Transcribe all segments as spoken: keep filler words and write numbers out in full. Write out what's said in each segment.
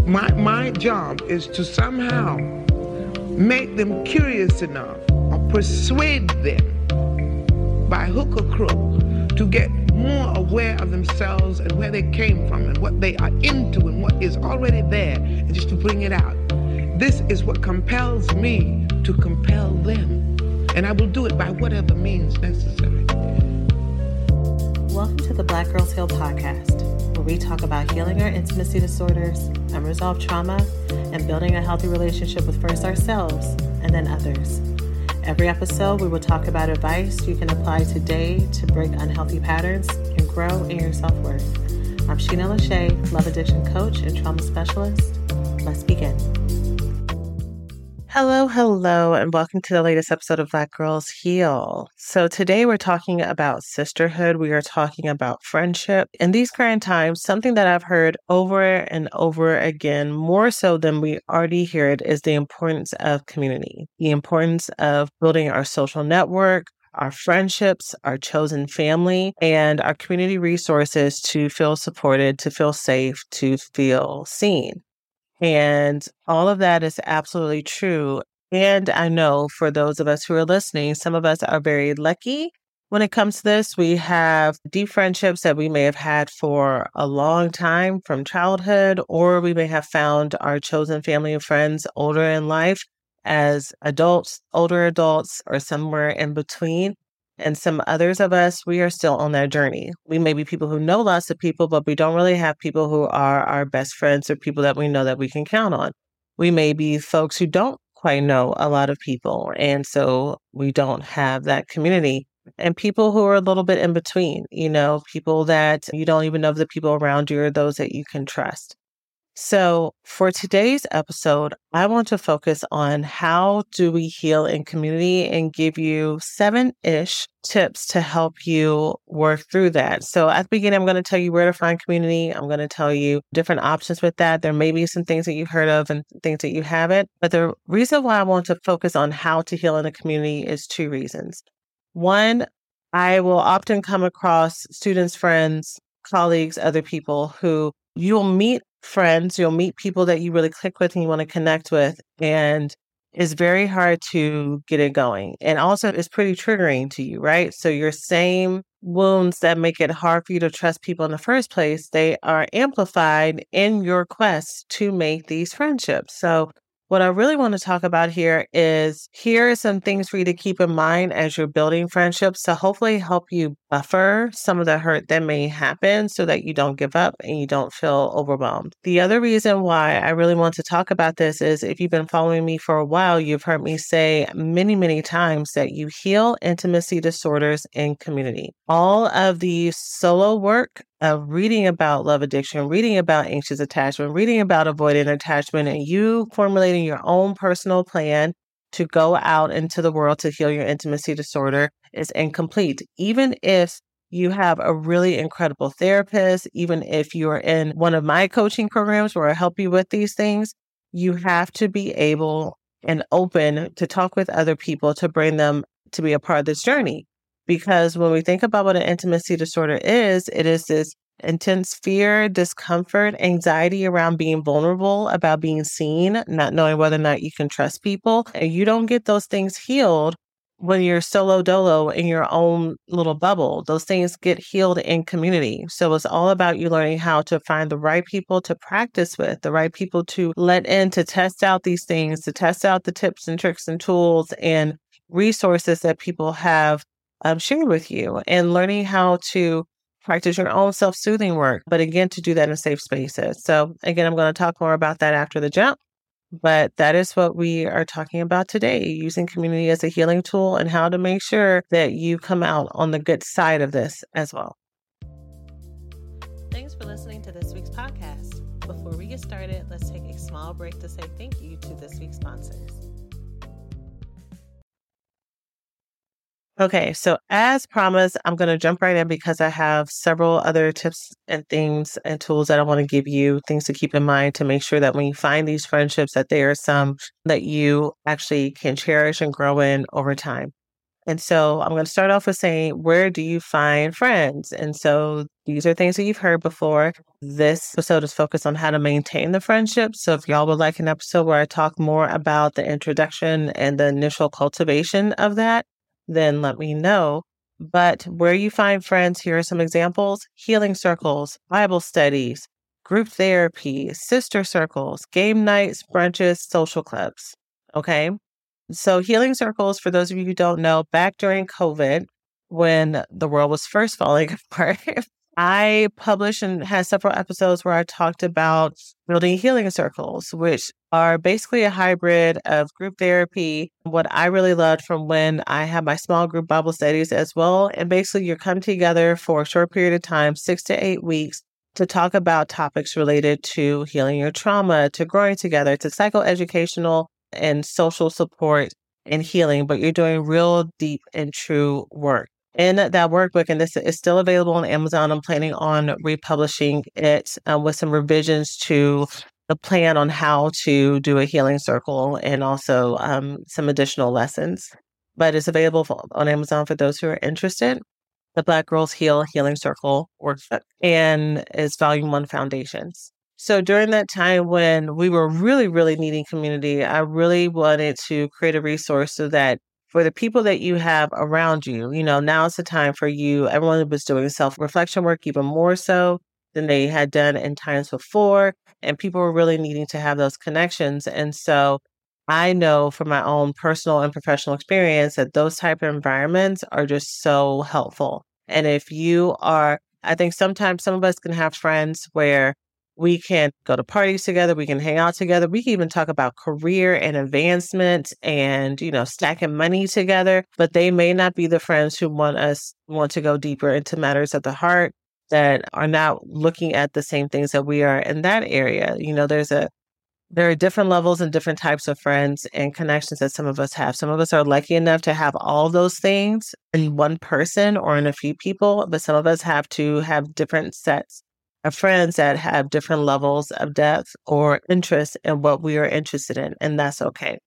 My, my job is to somehow make them curious enough or persuade them by hook or crook to get more aware of themselves and where they came from and what they are into and what is already there, and just to bring it out. This is what compels me to compel them, and I will do it by whatever means necessary. Welcome to the Black Girls Heal podcast, where we talk about healing our intimacy disorders, unresolved trauma, and building a healthy relationship with first ourselves and then others. Every episode, we will talk about advice you can apply today to break unhealthy patterns and grow in your self-worth. I'm Sheena Lachey, love addiction coach and trauma specialist. Let's begin. Hello, hello, and welcome to the latest episode of Black Girls Heal. So today we're talking about sisterhood. We are talking about friendship. In these current times, something that I've heard over and over again, more so than we already hear it, is the importance of community, the importance of building our social network, our friendships, our chosen family, and our community resources to feel supported, to feel safe, to feel seen. And all of that is absolutely true. And I know for those of us who are listening, some of us are very lucky when it comes to this. We have deep friendships that we may have had for a long time from childhood, or we may have found our chosen family and friends older in life as adults, older adults, or somewhere in between. And some others of us, we are still on that journey. We may be people who know lots of people, but we don't really have people who are our best friends or people that we know that we can count on. We may be folks who don't quite know a lot of people, and so we don't have that community. And people who are a little bit in between, you know, people that you don't even know if the people around you are those that you can trust. So for today's episode, I want to focus on how do we heal in community and give you seven-ish tips to help you work through that. So at the beginning, I'm going to tell you where to find community. I'm going to tell you different options with that. There may be some things that you've heard of and things that you haven't. But the reason why I want to focus on how to heal in a community is two reasons. One, I will often come across students, friends, colleagues, other people who you'll meet friends, you'll meet people that you really click with and you want to connect with, and it's very hard to get it going. And also it's pretty triggering to you, right? So your same wounds that make it hard for you to trust people in the first place, they are amplified in your quest to make these friendships. So what I really want to talk about here is here are some things for you to keep in mind as you're building friendships to hopefully help you buffer some of the hurt that may happen so that you don't give up and you don't feel overwhelmed. The other reason why I really want to talk about this is if you've been following me for a while, you've heard me say many, many times that you heal intimacy disorders in community. All of the solo work of reading about love addiction, reading about anxious attachment, reading about avoidant attachment, and you formulating your own personal plan to go out into the world to heal your intimacy disorder is incomplete. Even if you have a really incredible therapist, even if you're in one of my coaching programs where I help you with these things, you have to be able and open to talk with other people to bring them to be a part of this journey. Because when we think about what an intimacy disorder is, it is this intense fear, discomfort, anxiety around being vulnerable, about being seen, not knowing whether or not you can trust people. And you don't get those things healed when you're solo dolo in your own little bubble. Those things get healed in community. So it's all about you learning how to find the right people to practice with, the right people to let in to test out these things, to test out the tips and tricks and tools and resources that people have um, shared with you, and learning how to practice your own self-soothing work. But again, to do that in safe spaces. So again, I'm going to talk more about that after the jump. But that is what we are talking about today, using community as a healing tool and how to make sure that you come out on the good side of this as well. Thanks for listening to this week's podcast. Before we get started, let's take a small break to say thank you to this week's sponsors. Okay, so as promised, I'm going to jump right in because I have several other tips and things and tools that I want to give you, things to keep in mind to make sure that when you find these friendships, that there are some that you actually can cherish and grow in over time. And so I'm going to start off with saying, where do you find friends? And so these are things that you've heard before. This episode is focused on how to maintain the friendship. So if y'all would like an episode where I talk more about the introduction and the initial cultivation of that, then let me know. But where you find friends, here are some examples: healing circles, Bible studies, group therapy, sister circles, game nights, brunches, social clubs. Okay. So healing circles, for those of you who don't know, back during COVID, when the world was first falling apart, I published and had several episodes where I talked about building healing circles, which are basically a hybrid of group therapy. What I really loved from when I had my small group Bible studies as well. And basically you come together for a short period of time, six to eight weeks, to talk about topics related to healing your trauma, to growing together, to psychoeducational and social support and healing, but you're doing real deep and true work. In that workbook, and this is still available on Amazon, I'm planning on republishing it uh, with some revisions to the plan on how to do a healing circle and also um, some additional lessons. But it's available for, on Amazon for those who are interested. The Black Girls Heal Healing Circle workbook, and it's Volume One Foundations. So during that time when we were really, really needing community, I really wanted to create a resource so that for the people that you have around you, you know, now it's the time for you. Everyone was doing self-reflection work even more so than they had done in times before. And people were really needing to have those connections. And so I know from my own personal and professional experience that those type of environments are just so helpful. And if you are, I think sometimes some of us can have friends where we can go to parties together. We can hang out together. We can even talk about career and advancement and, you know, stacking money together. But they may not be the friends who want us want to go deeper into matters of the heart, that are not looking at the same things that we are in that area. You know, there's a there are different levels and different types of friends and connections that some of us have. Some of us are lucky enough to have all those things in one person or in a few people, but some of us have to have different sets of friends that have different levels of depth or interest in what we are interested in, and that's okay.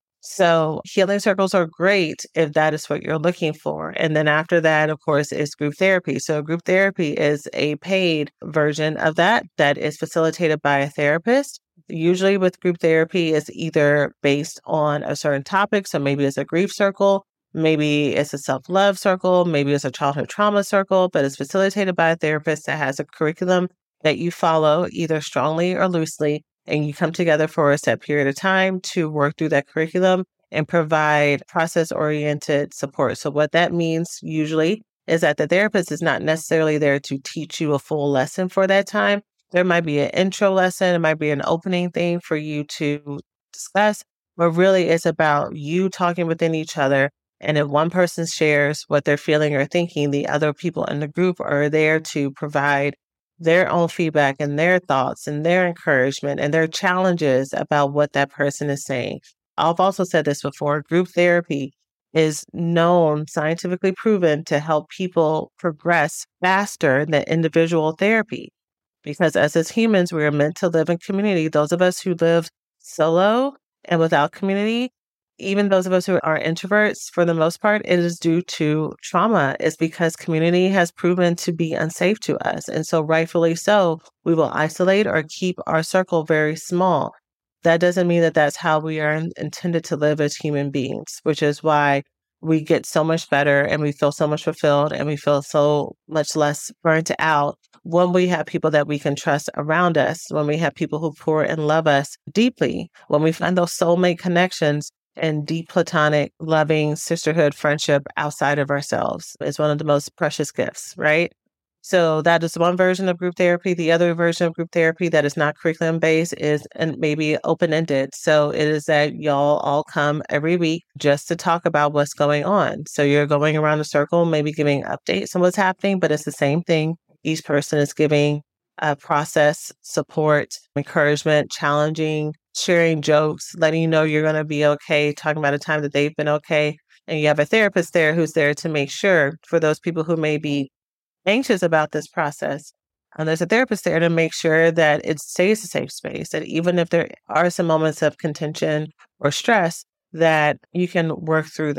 So healing circles are great if that is what you're looking for. And then after that, of course, is group therapy. So group therapy is a paid version of that that is facilitated by a therapist. Usually with group therapy, it's either based on a certain topic. So maybe it's a grief circle, maybe it's a self-love circle, maybe it's a childhood trauma circle, but it's facilitated by a therapist that has a curriculum that you follow either strongly or loosely, and you come together for a set period of time to work through that curriculum and provide process-oriented support. So what that means usually is that the therapist is not necessarily there to teach you a full lesson for that time. There might be an intro lesson, it might be an opening thing for you to discuss, but really it's about you talking within each other. And if one person shares what they're feeling or thinking, the other people in the group are there to provide their own feedback and their thoughts and their encouragement and their challenges about what that person is saying. I've also said this before, group therapy is known, scientifically proven, to help people progress faster than individual therapy. Because as as humans, we are meant to live in community. Those of us who live solo and without community, even those of us who are introverts, for the most part, it is due to trauma. It's because community has proven to be unsafe to us. And so rightfully so, we will isolate or keep our circle very small. That doesn't mean that that's how we are intended to live as human beings, which is why we get so much better and we feel so much fulfilled and we feel so much less burnt out when we have people that we can trust around us, when we have people who pour and love us deeply, when we find those soulmate connections and deep platonic, loving sisterhood friendship outside of ourselves is one of the most precious gifts, right? So that is one version of group therapy. The other version of group therapy that is not curriculum based is and maybe open-ended. So it is that y'all all come every week just to talk about what's going on. So you're going around a circle, maybe giving updates on what's happening, but it's the same thing. Each person is giving a process, support, encouragement, challenging, sharing jokes, letting you know you're going to be okay, talking about a time that they've been okay. And you have a therapist there who's there to make sure for those people who may be anxious about this process. And there's a therapist there to make sure that it stays a safe space, that even if there are some moments of contention or stress, that you can work through that.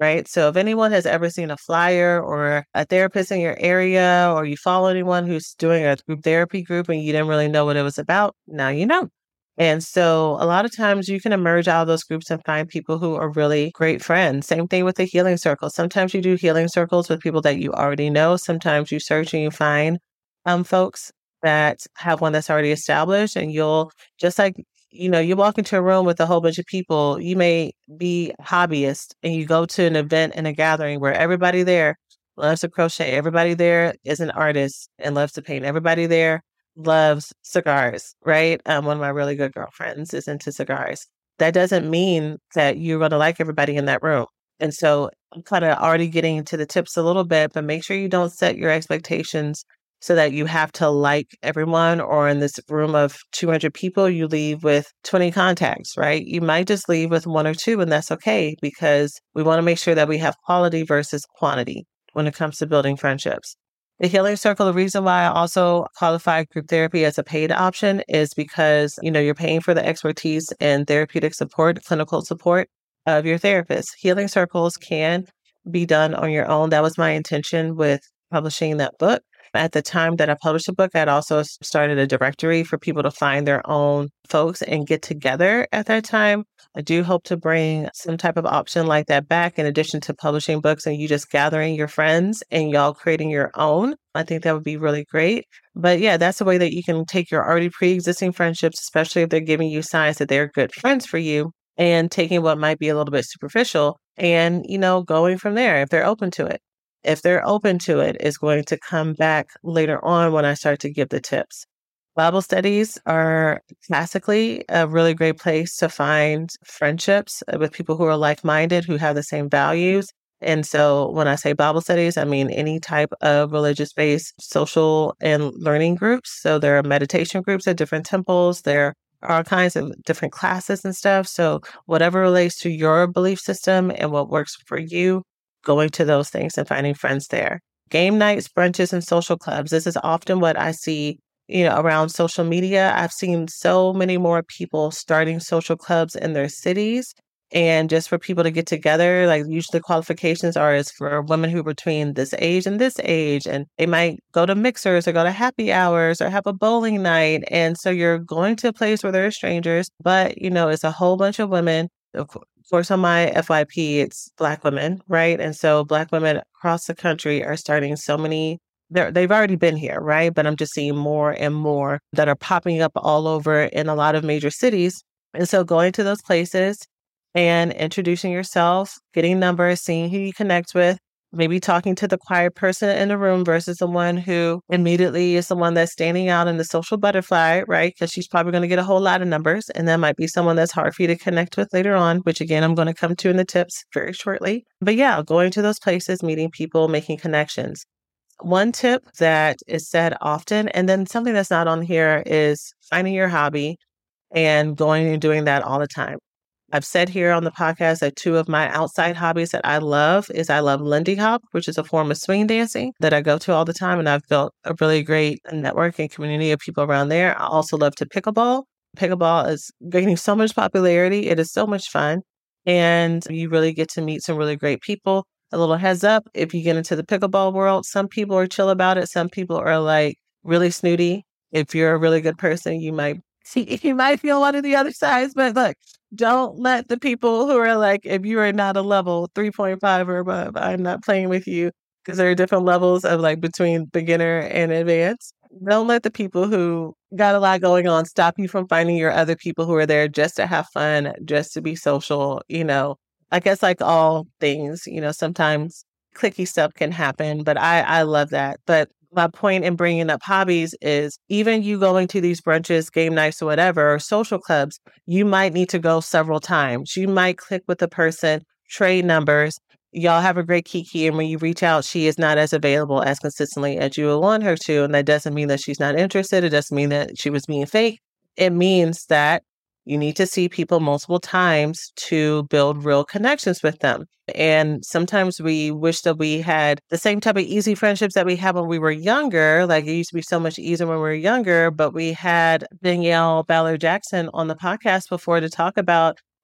right? So if anyone has ever seen a flyer or a therapist in your area, or you follow anyone who's doing a group therapy group and you didn't really know what it was about, now you know. And so a lot of times you can emerge out of those groups and find people who are really great friends. Same thing with the healing circle. Sometimes you do healing circles with people that you already know. Sometimes you search and you find um, folks that have one that's already established, and you'll just like, you know, you walk into a room with a whole bunch of people. You may be a hobbyist and you go to an event and a gathering where everybody there loves to crochet. Everybody there is an artist and loves to paint. Everybody there loves cigars, right? Um, one of my really good girlfriends is into cigars. That doesn't mean that you're going to like everybody in that room. And so I'm kind of already getting into the tips a little bit, but make sure you don't set your expectations so that you have to like everyone, or in this room of two hundred people, you leave with twenty contacts, right? You might just leave with one or two, and that's okay, because we want to make sure that we have quality versus quantity when it comes to building friendships. The healing circle, the reason why I also qualify group therapy as a paid option is because, you know, you're paying for the expertise and therapeutic support, clinical support of your therapist. Healing circles can be done on your own. That was my intention with publishing that book. At the time that I published the book, I'd also started a directory for people to find their own folks and get together at that time. I do hope to bring some type of option like that back, in addition to publishing books and you just gathering your friends and y'all creating your own. I think that would be really great. But yeah, that's a way that you can take your already pre-existing friendships, especially if they're giving you signs that they're good friends for you, and taking what might be a little bit superficial and, you know, going from there if they're open to it. If they're open to it, is going to come back later on when I start to give the tips. Bible studies are classically a really great place to find friendships with people who are like-minded, who have the same values. And so when I say Bible studies, I mean any type of religious-based social and learning groups. So there are meditation groups at different temples. There are all kinds of different classes and stuff. So whatever relates to your belief system and what works for you, going to those things and finding friends there. Game nights, brunches, and social clubs. This is often what I see, you know, around social media. I've seen so many more people starting social clubs in their cities, and just for people to get together. Like, usually qualifications are is for women who are between this age and this age, and they might go to mixers or go to happy hours or have a bowling night. And so you're going to a place where there are strangers, but, you know, it's a whole bunch of women. Of course, on my F Y P, it's Black women, right? And so Black women across the country are starting so many, they've already been here, right? But I'm just seeing more and more that are popping up all over in a lot of major cities. And so going to those places and introducing yourself, getting numbers, seeing who you connect with, maybe talking to the quiet person in the room versus the one who immediately is the one that's standing out in the social butterfly, right? Because she's probably going to get a whole lot of numbers. And that might be someone that's hard for you to connect with later on, which again, I'm going to come to in the tips very shortly. But yeah, going to those places, meeting people, making connections. One tip that is said often, and then something that's not on here, is finding your hobby and going and doing that all the time. I've said here on the podcast that two of my outside hobbies that I love is I love Lindy Hop, which is a form of swing dancing that I go to all the time. And I've built a really great network and community of people around there. I also love to pickleball. Pickleball is gaining so much popularity. It is so much fun. And you really get to meet some really great people. A little heads up, if you get into the pickleball world, some people are chill about it. Some people are like really snooty. If you're a really good person, you might see, you might feel one of the other sides, but look, don't let the people who are like, if you are not a level three point five or above, I'm not playing with you, because there are different levels of like between beginner and advanced. Don't let the people who got a lot going on stop you from finding your other people who are there just to have fun, just to be social. You know, I guess like all things, you know, sometimes cliquey stuff can happen, but I, I love that. But my point in bringing up hobbies is even you going to these brunches, game nights, or whatever, or social clubs, you might need to go several times. You might click with the person, trade numbers. Y'all have a great kiki. And when you reach out, she is not as available as consistently as you would want her to. And that doesn't mean that she's not interested. It doesn't mean that she was being fake. It means that you need to see people multiple times to build real connections with them. And sometimes we wish that we had the same type of easy friendships that we had when we were younger. Like, it used to be so much easier when we were younger, but we had Danielle Ballard Jackson on the podcast before to talk about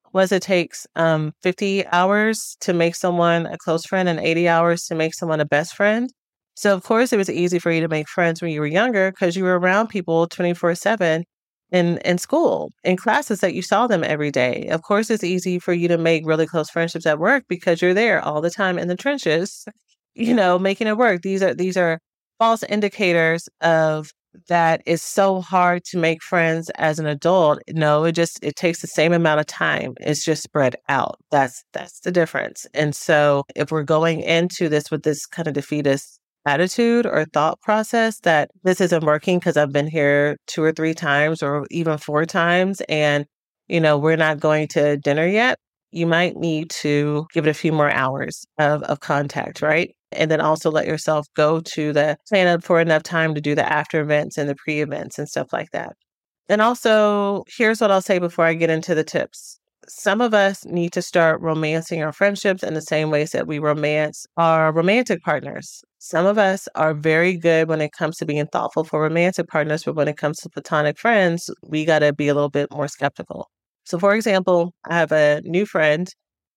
was it takes um, fifty hours to make someone a close friend and eighty hours to make someone a best friend. So, of course, it was easy for you to make friends when you were younger because you were around people twenty-four seven in, in school, in classes that you saw them every day. Of course, it's easy for you to make really close friendships at work because you're there all the time in the trenches, you know, making it work. These are these are false indicators of that it's so hard to make friends as an adult. No, it just it takes the same amount of time. It's just spread out. That's that's the difference. And so if we're going into this with this kind of defeatist attitude or thought process that this isn't working because I've been here two or three times or even four times and, you know, we're not going to dinner yet, you might need to give it a few more hours of, of contact, right? And then also let yourself go to the plan up for enough time to do the after events and the pre events and stuff like that. And also, here's what I'll say before I get into the tips. Some of us need to start romancing our friendships in the same ways that we romance our romantic partners. Some of us are very good when it comes to being thoughtful for romantic partners, but when it comes to platonic friends, we got to be a little bit more skeptical. So, for example, I have a new friend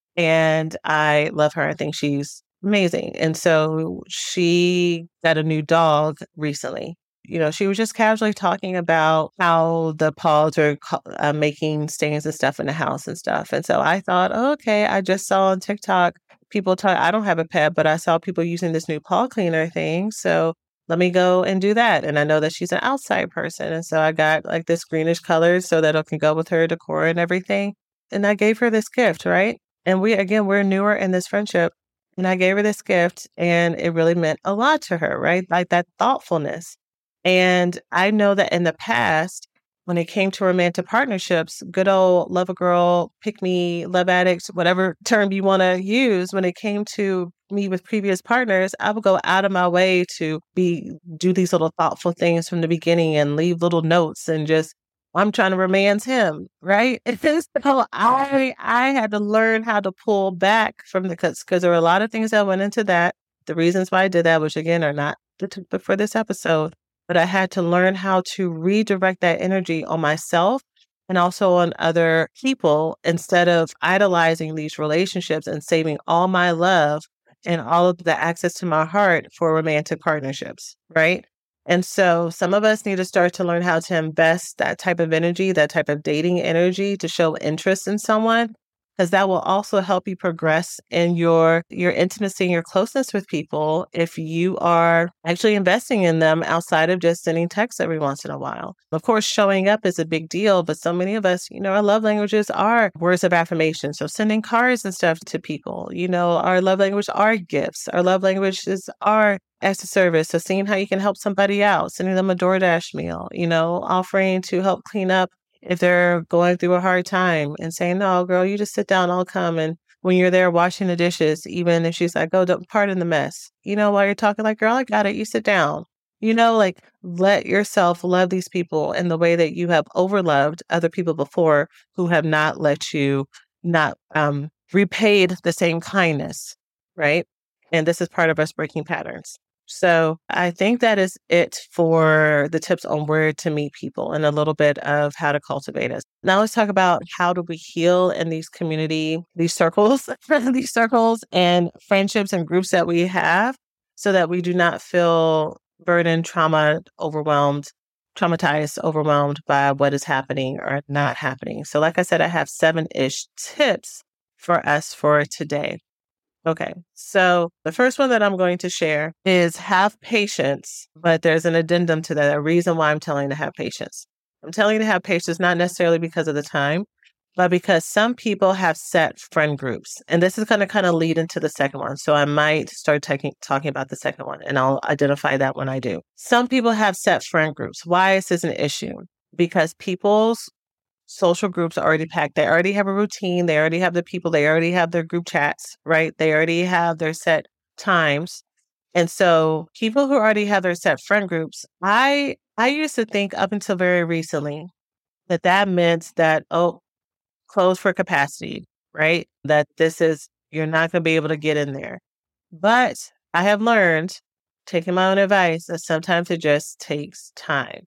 and I love her. I think she's amazing. And so she got a new dog recently. You know, she was just casually talking about how the paws are uh, making stains and stuff in the house and stuff. And so I thought, oh, okay, I just saw on TikTok people talk. I don't have a pet, but I saw people using this new paw cleaner thing. So let me go and do that. And I know that she's an outside person. And so I got like this greenish color so that it can go with her decor and everything. And I gave her this gift, right? And we, again, we're newer in this friendship. And I gave her this gift and it really meant a lot to her, right? Like that thoughtfulness. And I know that in the past, when it came to romantic partnerships, good old love a girl, pick me, love addicts, whatever term you want to use, when it came to me with previous partners, I would go out of my way to be do these little thoughtful things from the beginning and leave little notes and just, I'm trying to romance him, right? And so I I had to learn how to pull back from the, because because there were a lot of things that went into that. The reasons why I did that, which again are not the topic for this episode, but I had to learn how to redirect that energy on myself and also on other people instead of idolizing these relationships and saving all my love and all of the access to my heart for romantic partnerships, right? And so some of us need to start to learn how to invest that type of energy, that type of dating energy to show interest in someone, because that will also help you progress in your, your intimacy and your closeness with people if you are actually investing in them outside of just sending texts every once in a while. Of course, showing up is a big deal, but so many of us, you know, our love languages are words of affirmation. So sending cards and stuff to people, you know, our love language are gifts. Our love languages are acts of service. So seeing how you can help somebody out, sending them a DoorDash meal, you know, offering to help clean up if they're going through a hard time and saying, no, girl, you just sit down, I'll come. And when you're there washing the dishes, even if she's like, oh, don't pardon the mess, you know, while you're talking like, girl, I got it. You sit down, you know, like let yourself love these people in the way that you have overloved other people before who have not let you not um, repaid the same kindness. Right. And this is part of us breaking patterns. So I think that is it for the tips on where to meet people and a little bit of how to cultivate it. Now let's talk about how do we heal in these community, these circles, these circles and friendships and groups that we have so that we do not feel burdened, trauma, overwhelmed, traumatized, overwhelmed by what is happening or not happening. So like I said, I have seven-ish tips for us for today. Okay, so the first one that I'm going to share is have patience, but there's an addendum to that, a reason why I'm telling you to have patience. I'm telling you to have patience, not necessarily because of the time, but because some people have set friend groups. And this is going to kind of lead into the second one. So I might start taking, talking about the second one, and I'll identify that when I do. Some people have set friend groups. Why is this an issue? Because people's social groups are already packed. They already have a routine. They already have the people. They already have their group chats, right? They already have their set times. And so people who already have their set friend groups, I I used to think up until very recently that that meant that, oh, close for capacity, right? That this is, you're not going to be able to get in there. But I have learned, taking my own advice, that sometimes it just takes time.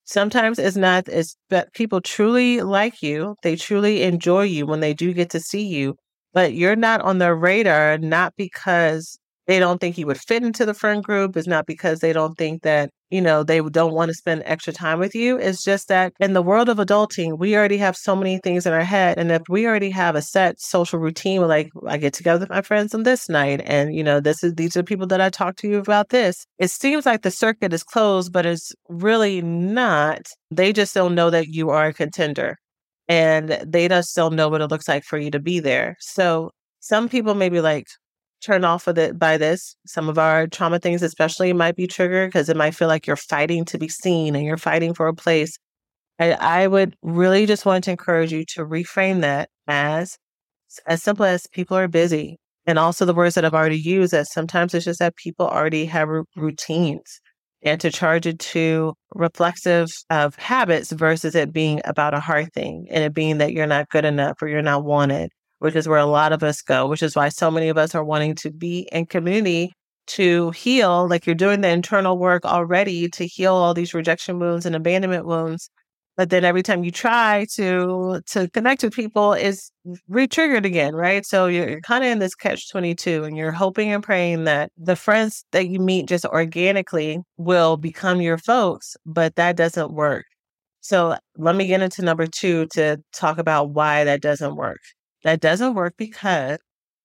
Sometimes it's not, it's that people truly like you. They truly enjoy you when they do get to see you, but you're not on their radar, not because they don't think you would fit into the friend group. It's not because they don't think that, you know, they don't want to spend extra time with you. It's just that in the world of adulting, we already have so many things in our head. And if we already have a set social routine, like I get together with my friends on this night, and, you know, this is, these are the people that I talk to you about this. It seems like the circuit is closed, but it's really not. They just don't know that you are a contender, and they just don't know what it looks like for you to be there. So some people may be like, turn off with it by this. Some of our trauma things especially might be triggered because it might feel like you're fighting to be seen and you're fighting for a place. I, I would really just want to encourage you to reframe that as as simple as people are busy. And also the words that I've already used, that sometimes it's just that people already have r- routines, and to charge it to reflexive of habits versus it being about a hard thing and it being that you're not good enough or you're not wanted, which is where a lot of us go, which is why so many of us are wanting to be in community to heal. Like, you're doing the internal work already to heal all these rejection wounds and abandonment wounds. But then every time you try to to connect with people, is re-triggered again, right? So you're, you're kind of in this catch twenty-two, and you're hoping and praying that the friends that you meet just organically will become your folks, but that doesn't work. So let me get into number two to talk about why that doesn't work. That doesn't work because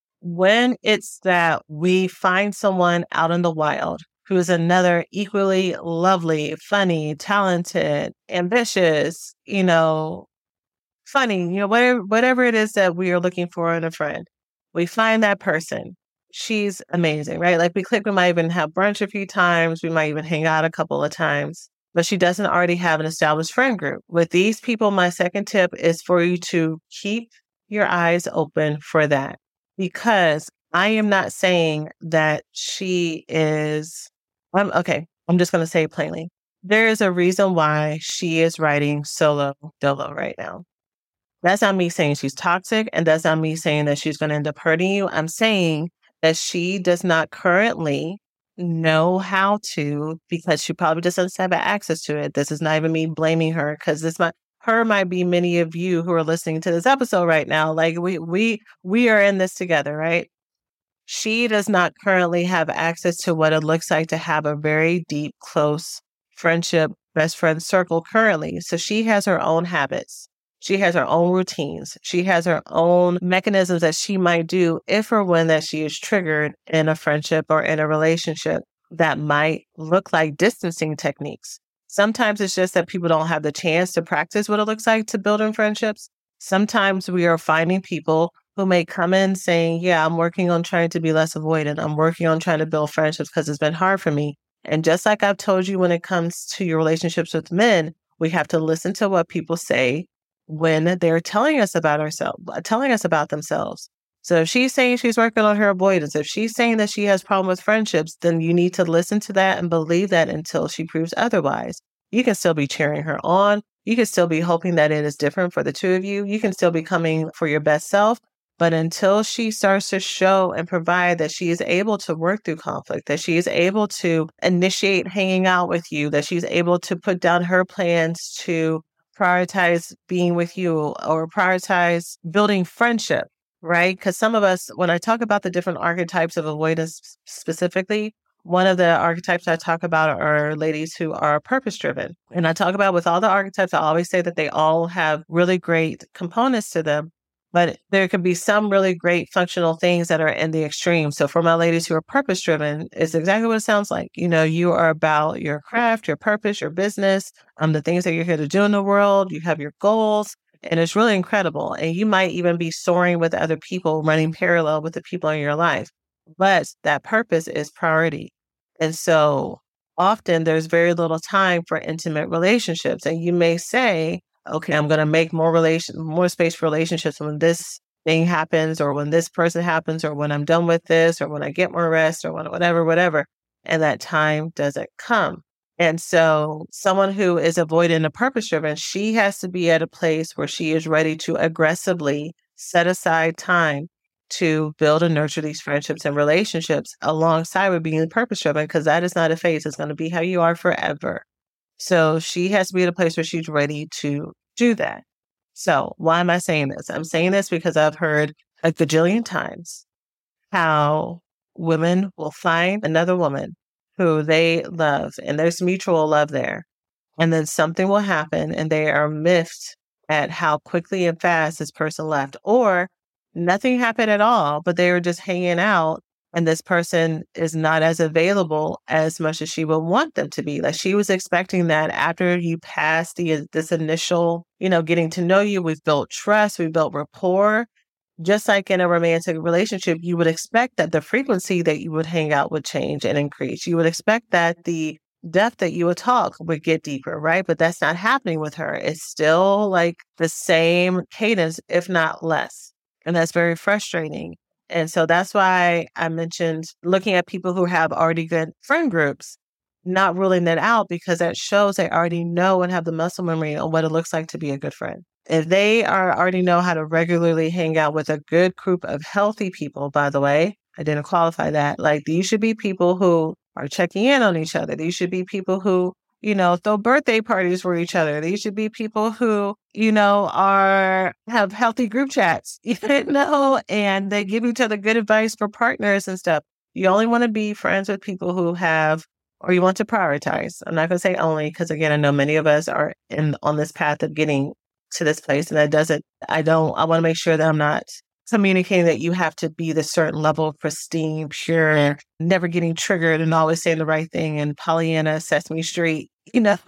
when it's that we find someone out in the wild who is another equally lovely, funny, talented, ambitious, you know, funny, you know, whatever, whatever it is that we are looking for in a friend, we find that person. She's amazing, right? Like, we click, we might even have brunch a few times. We might even hang out a couple of times, but she doesn't already have an established friend group. With these people, my second tip is for you to keep your eyes open for that, because I am not saying that she is, I'm okay. I'm just going to say it plainly. There is a reason why she is writing solo dolo right now. That's not me saying she's toxic, and that's not me saying that she's going to end up hurting you. I'm saying that she does not currently know how to, because she probably just doesn't have access to it. This is not even me blaming her, because this might, her might be many of you who are listening to this episode right now. Like, we we we are in this together, right? She does not currently have access to what it looks like to have a very deep, close friendship, best friend circle currently. So she has her own habits. She has her own routines. She has her own mechanisms that she might do if or when that she is triggered in a friendship or in a relationship that might look like distancing techniques. Sometimes it's just that people don't have the chance to practice what it looks like to build in friendships. Sometimes we are finding people who may come in saying, yeah, I'm working on trying to be less avoidant. I'm working on trying to build friendships because it's been hard for me. And just like I've told you, when it comes to your relationships with men, we have to listen to what people say when they're telling us about ourselves, telling us about themselves. So if she's saying she's working on her avoidance, if she's saying that she has problem with friendships, then you need to listen to that and believe that until she proves otherwise. You can still be cheering her on. You can still be hoping that it is different for the two of you. You can still be coming for your best self. But until she starts to show and provide that she is able to work through conflict, that she is able to initiate hanging out with you, that she's able to put down her plans to prioritize being with you or prioritize building friendship, right? Because some of us, when I talk about the different archetypes of avoidance specifically, one of the archetypes I talk about are ladies who are purpose-driven. And I talk about with all the archetypes, I always say that they all have really great components to them, but there could be some really great functional things that are in the extreme. So for my ladies who are purpose-driven, it's exactly what it sounds like. You know, you are about your craft, your purpose, your business, um, the things that you're here to do in the world. You have your goals, and it's really incredible. And you might even be soaring with other people, running parallel with the people in your life. But that purpose is priority. And so often there's very little time for intimate relationships. And you may say, okay, I'm going to make more relation, more space for relationships when this thing happens, or when this person happens, or when I'm done with this, or when I get more rest, or when whatever, whatever. And that time doesn't come. And so someone who is avoidant and purpose-driven, she has to be at a place where she is ready to aggressively set aside time to build and nurture these friendships and relationships alongside with being purpose-driven, because that is not a phase. It's going to be how you are forever. So she has to be at a place where she's ready to do that. So why am I saying this? I'm saying this because I've heard a gajillion times how women will find another woman who they love and there's mutual love there. And then something will happen and they are miffed at how quickly and fast this person left. Or nothing happened at all, but they were just hanging out and this person is not as available as much as she would want them to be. Like she was expecting that after you pass the this initial, you know, getting to know you, we've built trust, we've built rapport. Just like in a romantic relationship, you would expect that the frequency that you would hang out would change and increase. You would expect that the depth that you would talk would get deeper, right? But that's not happening with her. It's still like the same cadence, if not less. And that's very frustrating. And so that's why I mentioned looking at people who have already good friend groups, not ruling that out because that shows they already know and have the muscle memory on what it looks like to be a good friend. If they are already know how to regularly hang out with a good group of healthy people, by the way, I didn't qualify that. Like these should be people who are checking in on each other. These should be people who, you know, throw birthday parties for each other. These should be people who, you know, are have healthy group chats, you know, and they give each other good advice for partners and stuff. You only want to be friends with people who have, or you want to prioritize. I'm not going to say only, because again, I know many of us are in on this path of getting to this place. And that doesn't, I don't, I want to make sure that I'm not communicating that you have to be the certain level of pristine, pure, never getting triggered and always saying the right thing and Pollyanna, Sesame Street, you know,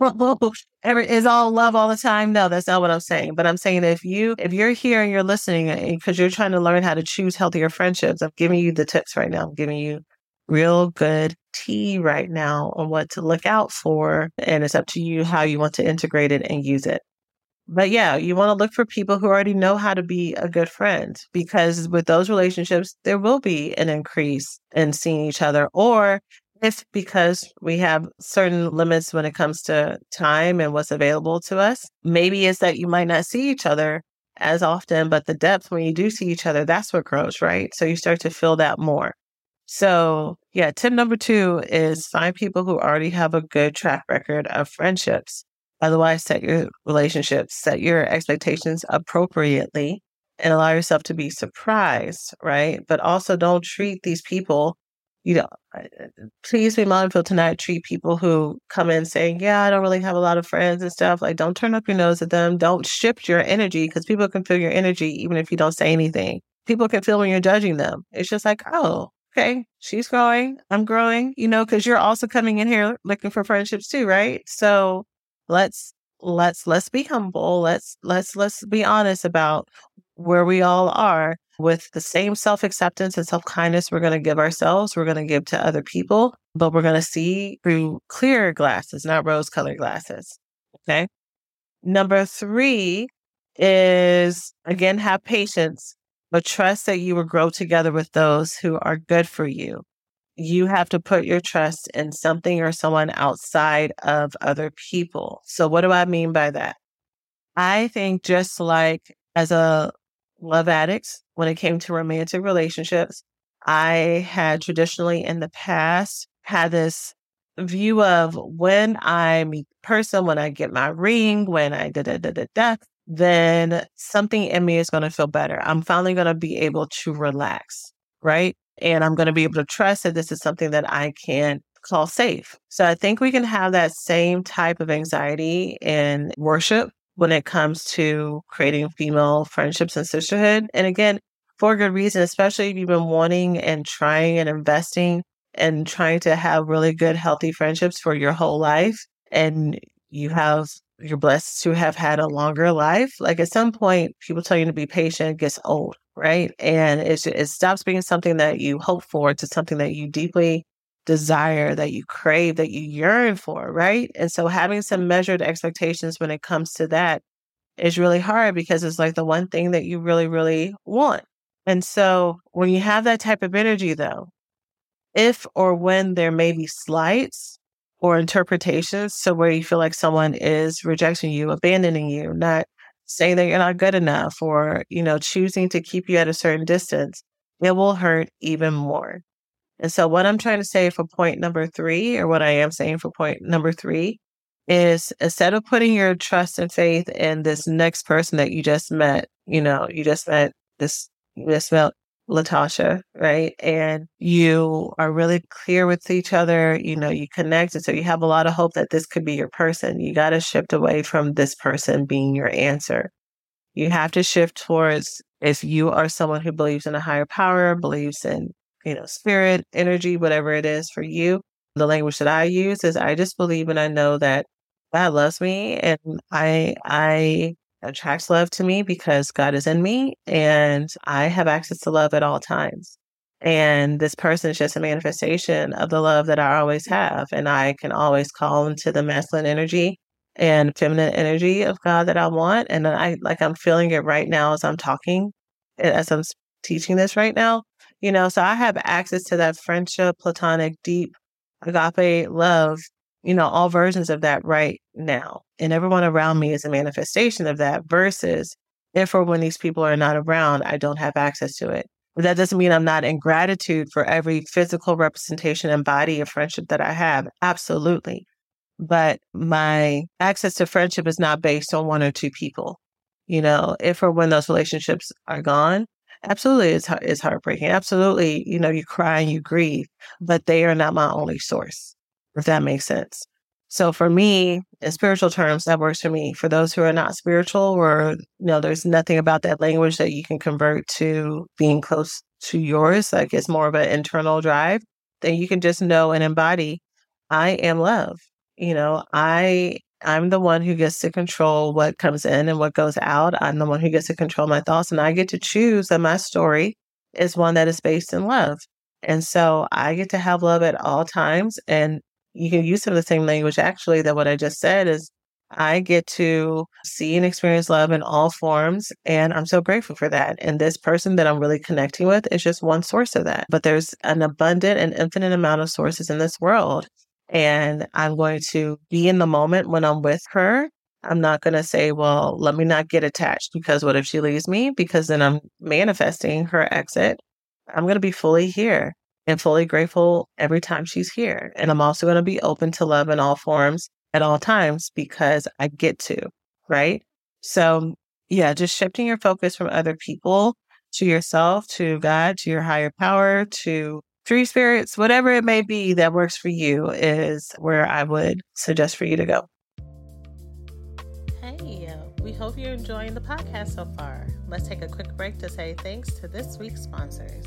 is all love all the time. No, that's not what I'm saying. But I'm saying that if you, if you're here and you're listening because you're trying to learn how to choose healthier friendships, I'm giving you the tips right now. I'm giving you real good tea right now on what to look out for. And it's up to you how you want to integrate it and use it. But yeah, you want to look for people who already know how to be a good friend, because with those relationships, there will be an increase in seeing each other. Or if because we have certain limits when it comes to time and what's available to us, maybe it's that you might not see each other as often, but the depth when you do see each other, that's what grows, right? So you start to feel that more. So yeah, tip number two is find people who already have a good track record of friendships. Otherwise, set your relationships, set your expectations appropriately and allow yourself to be surprised, right? But also don't treat these people, you know, please be mindful to not treat people who come in saying, yeah, I don't really have a lot of friends and stuff. Like, don't turn up your nose at them. Don't shift your energy because people can feel your energy even if you don't say anything. People can feel when you're judging them. It's just like, oh, okay, she's growing, I'm growing, you know, because you're also coming in here looking for friendships too, right? So Let's let's let's be humble. Let's let's let's be honest about where we all are with the same self-acceptance and self-kindness we're going to give ourselves, we're going to give to other people, but we're going to see through clear glasses, not rose-colored glasses. Okay. Number three is, again, have patience, but trust that you will grow together with those who are good for you. You have to put your trust in something or someone outside of other people. So what do I mean by that? I think just like as a love addict, when it came to romantic relationships, I had traditionally in the past had this view of when I meet the person, when I get my ring, when I da da da da da, then something in me is going to feel better. I'm finally going to be able to relax, right? And I'm going to be able to trust that this is something that I can call safe. So I think we can have that same type of anxiety in worship when it comes to creating female friendships and sisterhood. And again, for a good reason, especially if you've been wanting and trying and investing and trying to have really good, healthy friendships for your whole life. And you have, you're blessed to have had a longer life. Like at some point, people tell you to be patient, it gets old. Right. And it, it stops being something that you hope for to something that you deeply desire, that you crave, that you yearn for. Right. And so having some measured expectations when it comes to that is really hard because it's like the one thing that you really, really want. And so when you have that type of energy, though, if or when there may be slights or interpretations, so where you feel like someone is rejecting you, abandoning you, not saying that you're not good enough, or, you know, choosing to keep you at a certain distance, it will hurt even more. And so what I'm trying to say for point number three, or what I am saying for point number three, is instead of putting your trust and faith in this next person that you just met, you know, you just met this, you just met Latasha, right? And you are really clear with each other, you know, you connect. And so you have a lot of hope that this could be your person. You got to shift away from this person being your answer. You have to shift towards, if you are someone who believes in a higher power, believes in, you know, spirit, energy, whatever it is for you. The language that I use is I just believe and I know that God loves me and I, I attracts love to me because God is in me and I have access to love at all times. And this person is just a manifestation of the love that I always have. And I can always call into the masculine energy and feminine energy of God that I want. And I, like, I'm feeling it right now as I'm talking, as I'm teaching this right now, you know, so I have access to that friendship, platonic, deep, agape love, you know, all versions of that right now. And everyone around me is a manifestation of that versus if or when these people are not around, I don't have access to it. But that doesn't mean I'm not in gratitude for every physical representation and body of friendship that I have. Absolutely. But my access to friendship is not based on one or two people. You know, if or when those relationships are gone, absolutely, it's, it's heartbreaking. Absolutely, you know, you cry and you grieve, but they are not my only source, if that makes sense. So for me, in spiritual terms, that works for me. For those who are not spiritual, or, you know, there's nothing about that language that you can convert to being close to yours, like it's more of an internal drive, then you can just know and embody, I am love. You know, I, I'm the one who gets to control what comes in and what goes out. I'm the one who gets to control my thoughts, and I get to choose that my story is one that is based in love. And so I get to have love at all times. And you can use some of the same language, actually, that what I just said is I get to see and experience love in all forms. And I'm so grateful for that. And this person that I'm really connecting with is just one source of that. But there's an abundant and infinite amount of sources in this world. And I'm going to be in the moment when I'm with her. I'm not going to say, well, let me not get attached because what if she leaves me? Because then I'm manifesting her exit. I'm going to be fully here and fully grateful every time she's here. And I'm also going to be open to love in all forms at all times because I get to, right? So yeah, just shifting your focus from other people to yourself, to God, to your higher power, to tree spirits, whatever it may be that works for you is where I would suggest for you to go. Hey, we hope you're enjoying the podcast so far. Let's take a quick break to say thanks to this week's sponsors.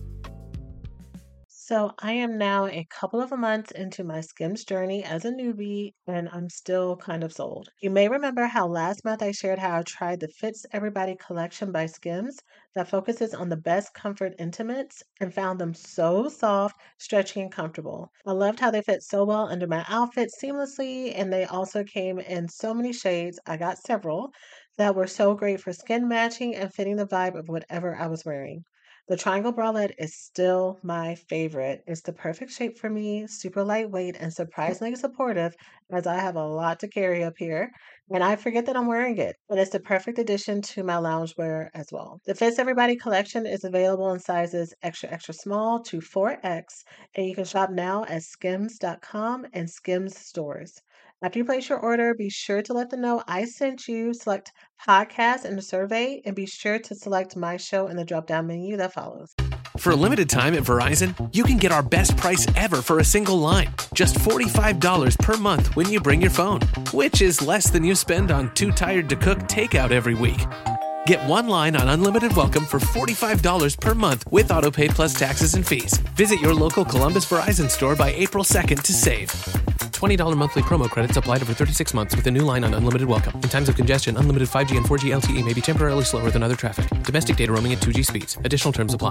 So I am now a couple of months into my Skims journey as a newbie, and I'm still kind of sold. You may remember how last month I shared how I tried the Fits Everybody collection by Skims that focuses on the best comfort intimates and found them so soft, stretchy, and comfortable. I loved how they fit so well under my outfit seamlessly, and they also came in so many shades. I got several that were so great for skin matching and fitting the vibe of whatever I was wearing. The triangle bralette is still my favorite. It's the perfect shape for me, super lightweight and surprisingly supportive as I have a lot to carry up here. And I forget that I'm wearing it. And it's the perfect addition to my loungewear as well. The Fits Everybody collection is available in sizes extra, extra small to four X. And you can shop now at skims dot com and Skims stores. After you place your order, be sure to let them know I sent you. Select podcast in the survey and be sure to select my show in the drop-down menu that follows. For a limited time at Verizon, you can get our best price ever for a single line. Just forty-five dollars per month when you bring your phone, which is less than you spend on Too Tired to Cook takeout every week. Get one line on Unlimited Welcome for forty-five dollars per month with AutoPay plus taxes and fees. Visit your local Columbus Verizon store by April second to save. twenty dollars monthly promo credits applied over thirty-six months with a new line on Unlimited Welcome. In times of congestion, unlimited five G and four G L T E may be temporarily slower than other traffic. Domestic data roaming at two G speeds. Additional terms apply.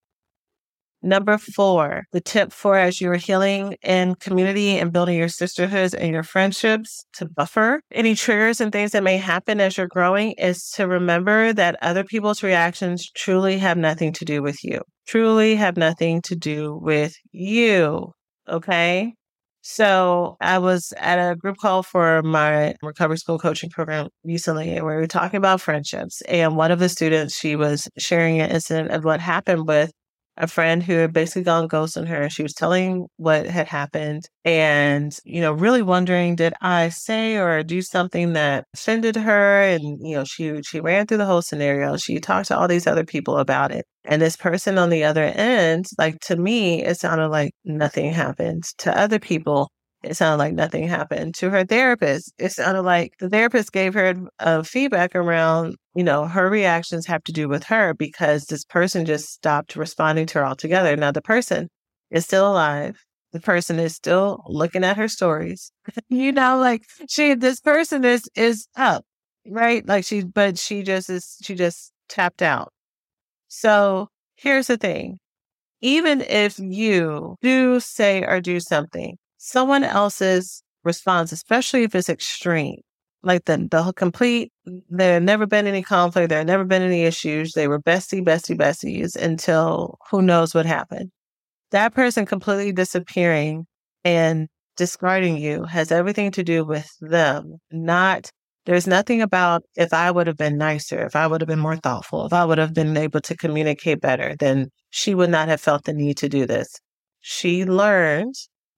Number four, the tip for as you're healing in community and building your sisterhoods and your friendships to buffer any triggers and things that may happen as you're growing is to remember that other people's reactions truly have nothing to do with you. Truly have nothing to do with you. Okay? So I was at a group call for my recovery school coaching program recently, and we were talking about friendships. And one of the students, she was sharing an incident of what happened with a friend who had basically gone ghost on her. She was telling what had happened and, you know, really wondering, did I say or do something that offended her? And, you know, she, she ran through the whole scenario. She talked to all these other people about it. And this person on the other end, like to me, it sounded like nothing happened. To other people, it sounded like nothing happened. To her therapist, it sounded like the therapist gave her uh, feedback around, you know, her reactions have to do with her because this person just stopped responding to her altogether. Now, the person is still alive. The person is still looking at her stories. you know, like she, this person is, is up, right? Like she, but she just is, she just tapped out. So here's the thing. Even if you do say or do something, someone else's response, especially if it's extreme, like the, the complete, there had never been any conflict, there had never been any issues, they were bestie, bestie, besties until who knows what happened. That person completely disappearing and discarding you has everything to do with them, not, there's nothing about if I would have been nicer, if I would have been more thoughtful, if I would have been able to communicate better, then she would not have felt the need to do this. She learned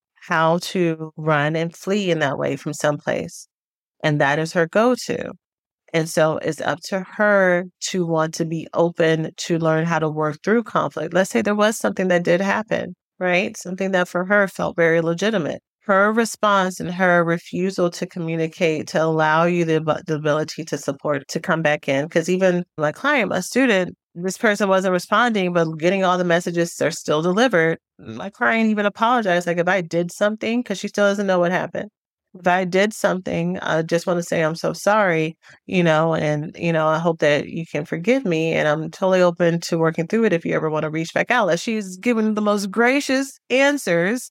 how to run and flee in that way from someplace. And that is her go-to. And so it's up to her to want to be open to learn how to work through conflict. Let's say there was something that did happen, right? Something that for her felt very legitimate. Her response and her refusal to communicate, to allow you the, the ability to support, to come back in. Because even my client, my student, this person wasn't responding, but getting all the messages are still delivered. My client even apologized. Like if I did something, because she still doesn't know what happened. If I did something, I just want to say I'm so sorry, you know, and, you know, I hope that you can forgive me. And I'm totally open to working through it if you ever want to reach back out. Like she's given the most gracious answers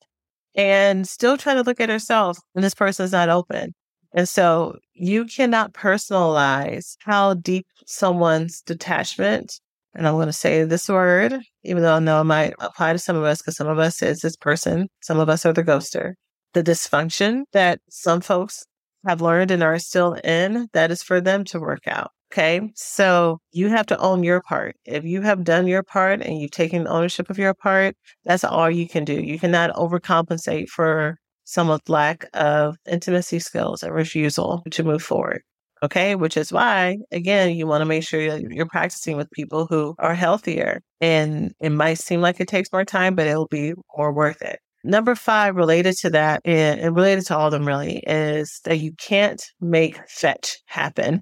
and still trying to look at herself, and this person is not open. And so you cannot personalize how deep someone's detachment, and I'm going to say this word, even though I know it might apply to some of us, because some of us is this person, some of us are the ghoster. The dysfunction that some folks have learned and are still in, that is for them to work out. Okay. So you have to own your part. If you have done your part and you've taken ownership of your part, that's all you can do. You cannot overcompensate for someone's lack of intimacy skills and refusal to move forward. Okay. Which is why, again, you want to make sure that you're practicing with people who are healthier. And it might seem like it takes more time, but it'll be more worth it. Number five, related to that, and, and related to all of them really, is that you can't make fetch happen.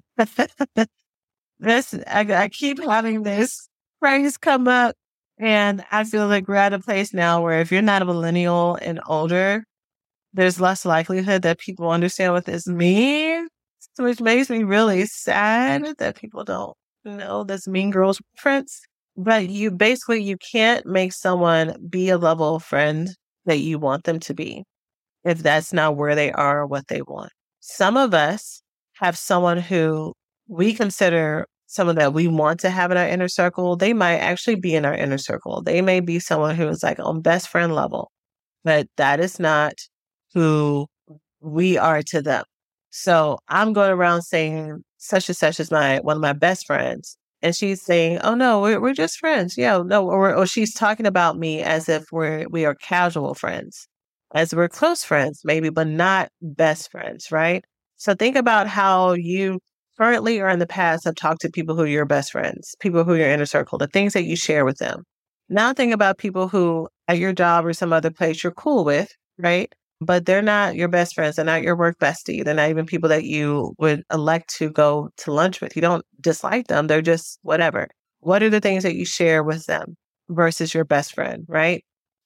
this, I, I keep having this phrase come up, and I feel like we're at a place now where if you're not a millennial and older, there's less likelihood that people understand what this means, which makes me really sad that people don't know this Mean Girls reference. But you basically, you can't make someone be a level of friend that you want them to be if that's not where they are or what they want. Some of us have someone who we consider someone that we want to have in our inner circle. They might actually be in our inner circle. They may be someone who is like on best friend level, but that is not who we are to them. So I'm going around saying such and such is my one of my best friends. And she's saying, oh, no, we're, we're just friends. Yeah, no, or, or she's talking about me as if we're, we are casual friends, as we're close friends, maybe, but not best friends, right? So think about how you currently or in the past have talked to people who are your best friends, people who are your inner circle, the things that you share with them. Now think about people who at your job or some other place you're cool with, right? But they're not your best friends. They're not your work bestie. They're not even people that you would elect to go to lunch with. You don't dislike them. They're just whatever. What are the things that you share with them versus your best friend, right?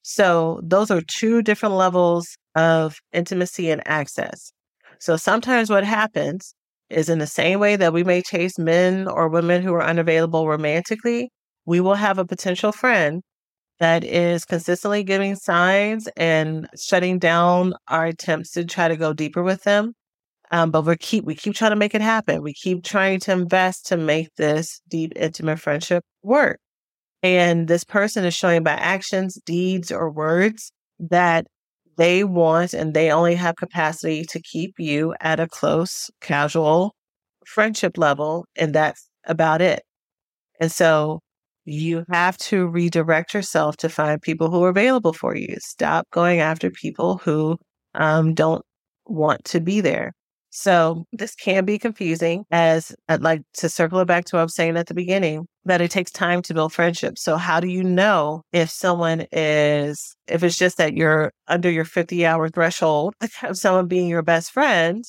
So those are two different levels of intimacy and access. So sometimes what happens is in the same way that we may chase men or women who are unavailable romantically, we will have a potential friend that is consistently giving signs and shutting down our attempts to try to go deeper with them. Um, but we keep we keep trying to make it happen. We keep trying to invest to make this deep, intimate friendship work. And this person is showing by actions, deeds, or words that they want, and they only have capacity to keep you at a close, casual friendship level. And that's about it. And so You have to redirect yourself to find people who are available for you. Stop going after people who um, don't want to be there. So this can be confusing, as I'd like to circle it back to what I was saying at the beginning, that it takes time to build friendships. So how do you know if someone is, if it's just that you're under your fifty hour threshold of someone being your best friend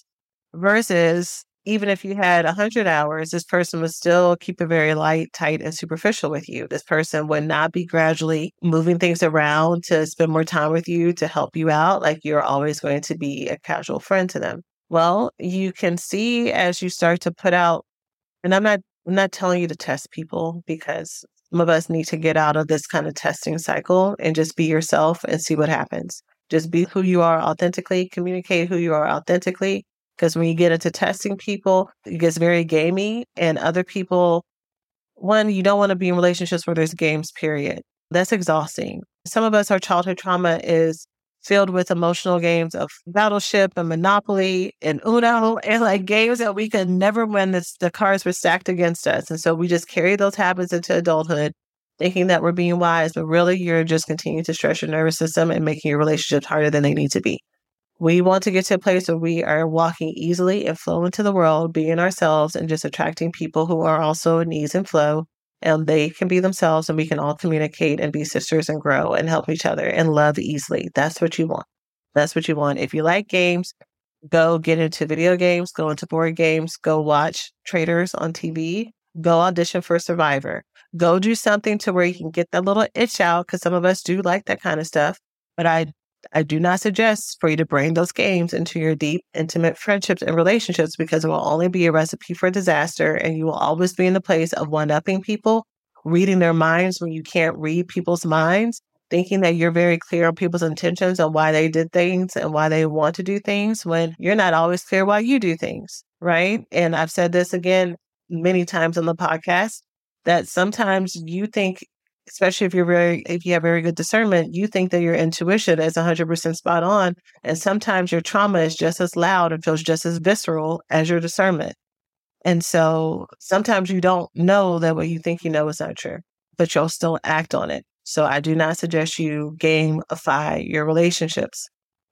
versus even if you had one hundred hours, this person would still keep it very light, tight, and superficial with you. This person would not be gradually moving things around to spend more time with you, to help you out. Like you're always going to be a casual friend to them. Well, you can see as you start to put out, and I'm not, I'm not telling you to test people, because some of us need to get out of this kind of testing cycle and just be yourself and see what happens. Just be who you are authentically, communicate who you are authentically. Because when you get into testing people, it gets very gamey, and other people, one, you don't want to be in relationships where there's games, period. That's exhausting. Some of us, our childhood trauma is filled with emotional games of Battleship and Monopoly and Uno, and like games that we could never win. This, the cards were stacked against us. And so we just carry those habits into adulthood, thinking that we're being wise, but really you're just continuing to stress your nervous system and making your relationships harder than they need to be. We want to get to a place where we are walking easily and flow into the world, being ourselves and just attracting people who are also in ease and flow. And they can be themselves, and we can all communicate and be sisters and grow and help each other and love easily. That's what you want. That's what you want. If you like games, go get into video games, go into board games, go watch Traders on T V, go audition for Survivor, go do something to where you can get that little itch out, because some of us do like that kind of stuff. But I I do not suggest for you to bring those games into your deep, intimate friendships and relationships, because it will only be a recipe for disaster, and you will always be in the place of one-upping people, reading their minds when you can't read people's minds, thinking that you're very clear on people's intentions and why they did things and why they want to do things, when you're not always clear why you do things, right? And I've said this again many times on the podcast, that sometimes you think, especially if you're very, if you have very good discernment, you think that your intuition is one hundred percent spot on. And sometimes your trauma is just as loud and feels just as visceral as your discernment. And so sometimes you don't know that what you think you know is not true, but you'll still act on it. So I do not suggest you gamify your relationships.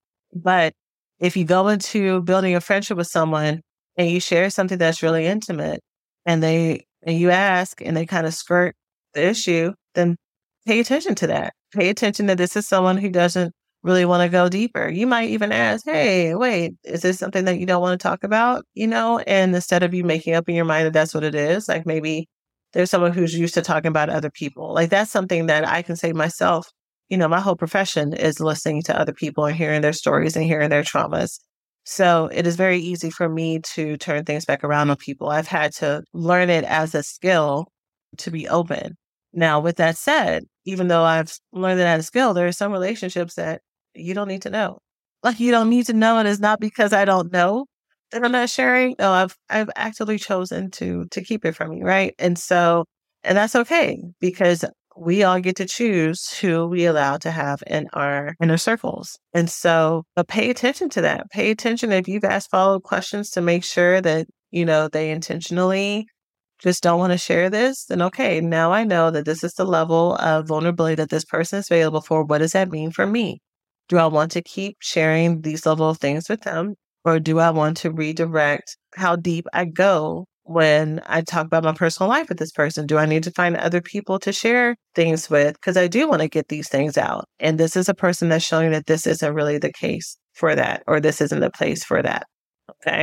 But if you go into building a friendship with someone and you share something that's really intimate, and they, and you ask and they kind of skirt the issue, then pay attention to that. Pay attention that this is someone who doesn't really want to go deeper. You might even ask, hey, wait, is this something that you don't want to talk about? You know, and instead of you making up in your mind that that's what it is, like maybe there's someone who's used to talking about other people. Like that's something that I can say myself. You know, my whole profession is listening to other people and hearing their stories and hearing their traumas. So it is very easy for me to turn things back around on people. I've had to learn it as a skill to be open. Now, with that said, even though I've learned it as a skill, there are some relationships that you don't need to know. Like you don't need to know, and it's not because I don't know that I'm not sharing. No, I've I've actively chosen to to keep it from you, right? And so, and that's okay, because we all get to choose who we allow to have in our inner circles. And so, but pay attention to that. Pay attention if you've asked follow-up questions to make sure that, you know, they intentionally just don't want to share this, then okay, now I know that this is the level of vulnerability that this person is available for. What does that mean for me? Do I want to keep sharing these level of things with them? Or do I want to redirect how deep I go when I talk about my personal life with this person? Do I need to find other people to share things with? Because I do want to get these things out. And this is a person that's showing that this isn't really the case for that, or this isn't the place for that. Okay.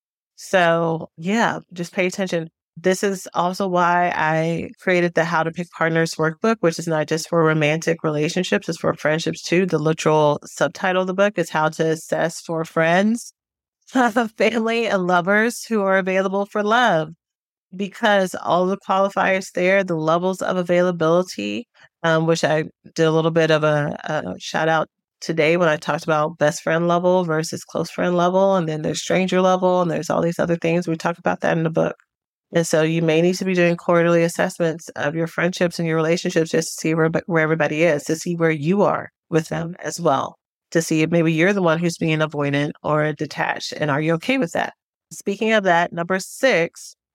So yeah, just pay attention. This is also why I created the How to Pick Partners workbook, which is not just for romantic relationships, it's for friendships too. The literal subtitle of the book is How to Assess for Friends, Family, and Lovers Who Are Available for Love. Because all the qualifiers there, the levels of availability, um, which I did a little bit of a, a shout out today when I talked about best friend level versus close friend level, and then there's stranger level, and there's all these other things. We talk about that in the book. And so you may need to be doing quarterly assessments of your friendships and your relationships just to see where, where everybody is, to see where you are with them as well, to see if maybe you're the one who's being avoidant or detached. And are you okay with that? Speaking of that, number six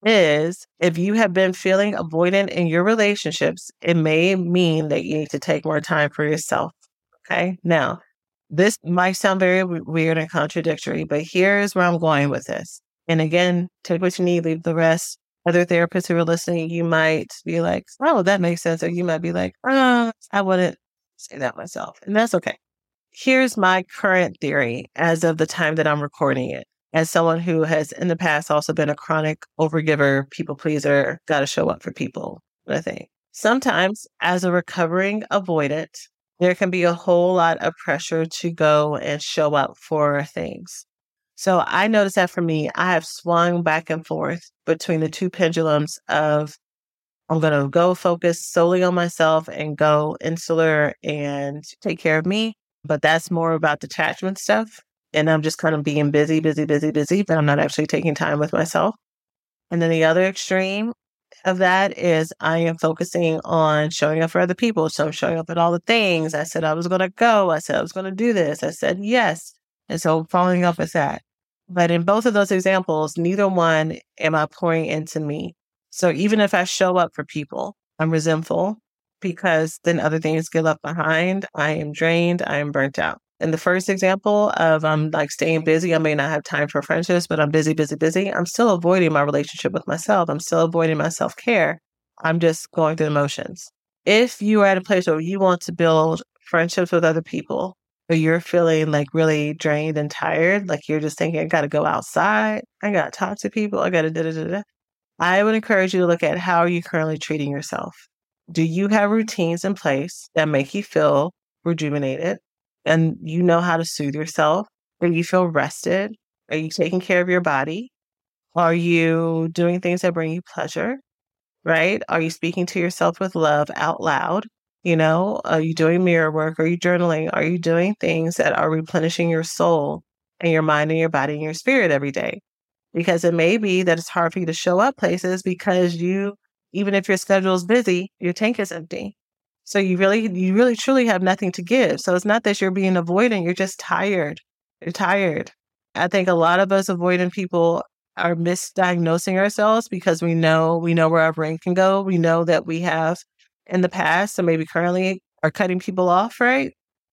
is if you have been feeling avoidant in your relationships, it may mean that you need to take more time for yourself. Okay. Now, this might sound very w- weird and contradictory, but here's where I'm going with this. And again, take what you need, leave the rest. Other therapists who are listening, you might be like, oh, that makes sense. Or you might be like, oh, I wouldn't say that myself. And that's okay. Here's my current theory as of the time that I'm recording it. As someone who has in the past also been a chronic overgiver, people pleaser, got to show up for people, I think. Sometimes as a recovering avoidant, there can be a whole lot of pressure to go and show up for things. So I noticed that for me, I have swung back and forth between the two pendulums of I'm going to go focus solely on myself and go insular and take care of me. But that's more about detachment stuff. And I'm just kind of being busy, busy, busy, busy, but I'm not actually taking time with myself. And then the other extreme of that is I am focusing on showing up for other people. So I'm showing up at all the things. I said I was going to go. I said I was going to do this. I said yes. And so following up with that. But in both of those examples, neither one am I pouring into me. So even if I show up for people, I'm resentful because then other things get left behind. I am drained. I am burnt out. In the first example of I'm like staying busy, I may not have time for friendships, but I'm busy, busy, busy. I'm still avoiding my relationship with myself. I'm still avoiding my self-care. I'm just going through the motions. If you are at a place where you want to build friendships with other people, but you're feeling like really drained and tired, like you're just thinking, I got to go outside. I got to talk to people. I got to da da da da. I would encourage you to look at how are you currently treating yourself? Do you have routines in place that make you feel rejuvenated? And you know how to soothe yourself? Do you feel rested? Are you taking care of your body? Are you doing things that bring you pleasure? Right? Are you speaking to yourself with love out loud? You know, are you doing mirror work? Are you journaling? Are you doing things that are replenishing your soul and your mind and your body and your spirit every day? Because it may be that it's hard for you to show up places because you, even if your schedule is busy, your tank is empty. So you really, you really truly have nothing to give. So it's not that you're being avoidant. You're just tired. You're tired. I think a lot of us avoidant people are misdiagnosing ourselves because we know, we know where our brain can go. We know that we have in the past, or maybe currently are cutting people off, right?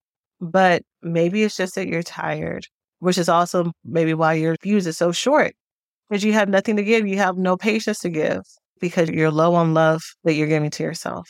But maybe it's just that you're tired, which is also maybe why your fuse is so short because you have nothing to give. You have no patience to give because you're low on love that you're giving to yourself.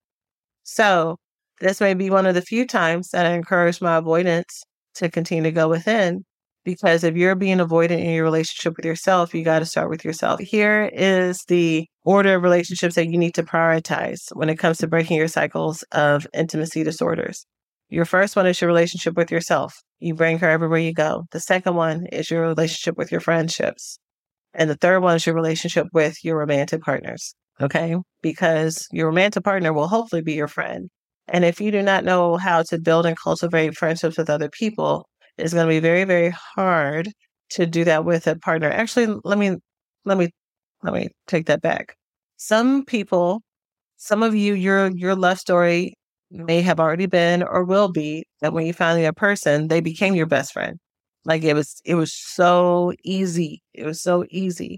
So this may be one of the few times that I encourage my avoidance to continue to go within, because if you're being avoidant in your relationship with yourself, you got to start with yourself. Here is the order of relationships that you need to prioritize when it comes to breaking your cycles of intimacy disorders. Your first one is your relationship with yourself. You bring her everywhere you go. The second one is your relationship with your friendships. And the third one is your relationship with your romantic partners. Okay? Because your romantic partner will hopefully be your friend. And if you do not know how to build and cultivate friendships with other people, it's going to be very, very hard to do that with a partner. Actually, let me, let me, let me take that back. Some people, some of you, your, your love story may have already been or will be that when you find a person, they became your best friend. Like it was, it was so easy. It was so easy.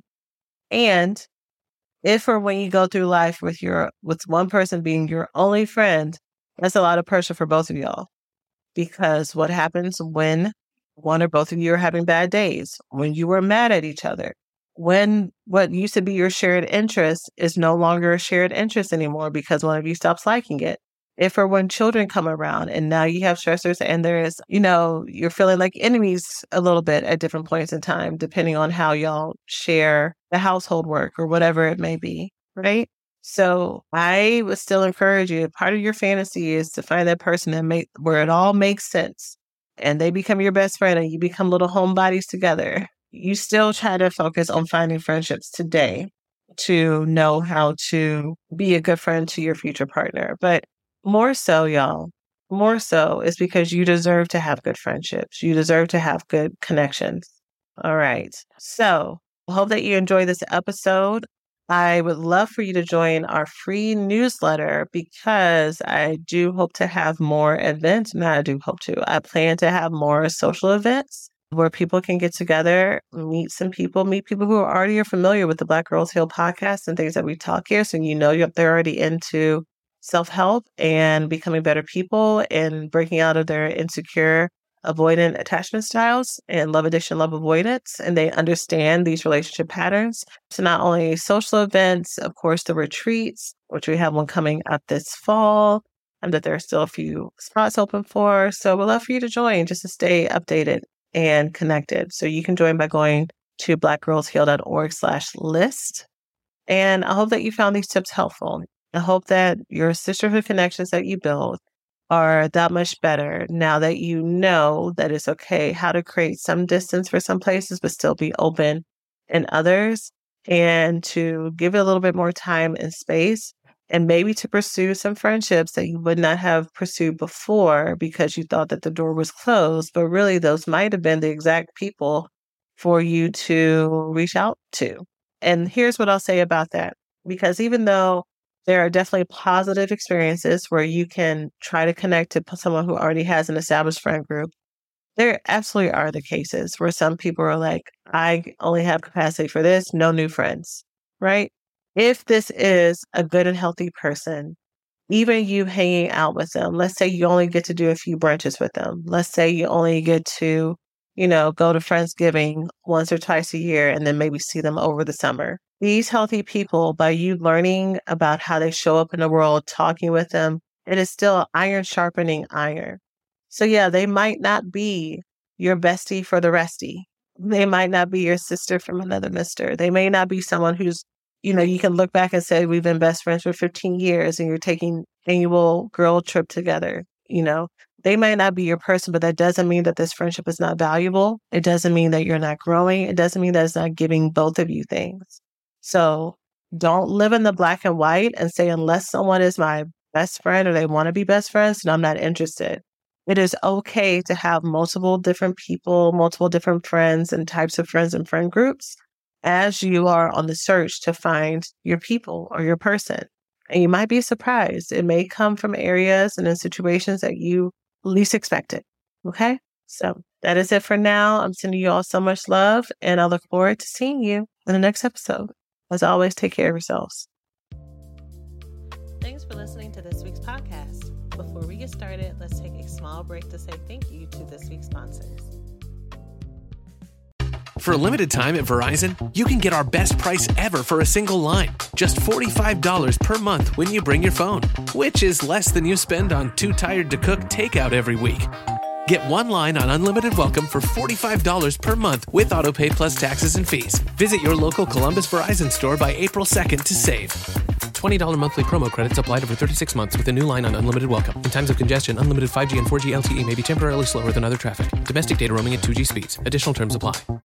And if or when you go through life with your, with one person being your only friend, that's a lot of pressure for both of y'all. Because what happens when one or both of you are having bad days, when you were mad at each other, when what used to be your shared interest is no longer a shared interest anymore because one of you stops liking it. If or when children come around and now you have stressors and there's, you know, you're feeling like enemies a little bit at different points in time, depending on how y'all share the household work or whatever it may be, right? So I would still encourage you, part of your fantasy is to find that person that make where it all makes sense and they become your best friend and you become little homebodies together. You still try to focus on finding friendships today to know how to be a good friend to your future partner. But more so, y'all, more so is because you deserve to have good friendships. You deserve to have good connections. All right. So I hope that you enjoy this episode. I would love for you to join our free newsletter because I do hope to have more events. Not I do hope to. I plan to have more social events where people can get together, meet some people, meet people who are already familiar with the Black Girls Heal podcast and things that we talk here. So you know you're, they're already into self-help and becoming better people and breaking out of their insecure, avoidant attachment styles and love addiction, love avoidance. And they understand these relationship patterns. So not only social events, of course, the retreats, which we have one coming up this fall, and that there are still a few spots open for. So we'd love for you to join just to stay updated and connected. So you can join by going to blackgirlsheal.org slash list. And I hope that you found these tips helpful. I hope that your sisterhood connections that you build are that much better now that you know that it's okay how to create some distance for some places, but still be open in others, and to give it a little bit more time and space, and maybe to pursue some friendships that you would not have pursued before because you thought that the door was closed, but really those might have been the exact people for you to reach out to. And here's what I'll say about that, because even though there are definitely positive experiences where you can try to connect to someone who already has an established friend group, there absolutely are the cases where some people are like, I only have capacity for this, no new friends, right? If this is a good and healthy person, even you hanging out with them, let's say you only get to do a few brunches with them. Let's say you only get to, you know, go to Friendsgiving once or twice a year and then maybe see them over the summer. These healthy people, by you learning about how they show up in the world, talking with them, it is still iron sharpening iron. So yeah, they might not be your bestie for the restie. They might not be your sister from another mister. They may not be someone who's, you know, you can look back and say, we've been best friends for fifteen years and you're taking annual girl trip together. You know, they might not be your person, but that doesn't mean that this friendship is not valuable. It doesn't mean that you're not growing. It doesn't mean that it's not giving both of you things. So don't live in the black and white and say, unless someone is my best friend or they want to be best friends, then I'm not interested. It is okay to have multiple different people, multiple different friends and types of friends and friend groups as you are on the search to find your people or your person. And you might be surprised. It may come from areas and in situations that you least expected. Okay? So that is it for now. I'm sending you all so much love, and I look forward to seeing you in the next episode. As always, take care of yourselves. Thanks for listening to this week's podcast. Before we get started, let's take a small break to say thank you to this week's sponsors. For a limited time at Verizon, you can get our best price ever for a single line. Just forty-five dollars per month when you bring your phone, which is less than you spend on Too Tired to Cook takeout every week. Get one line on Unlimited Welcome for forty-five dollars per month with AutoPay plus taxes and fees. Visit your local Columbus Verizon store by April second to save. twenty dollars monthly promo credits applied over thirty-six months with a new line on Unlimited Welcome. In times of congestion, unlimited five G and four G L T E may be temporarily slower than other traffic. Domestic data roaming at two G speeds. Additional terms apply.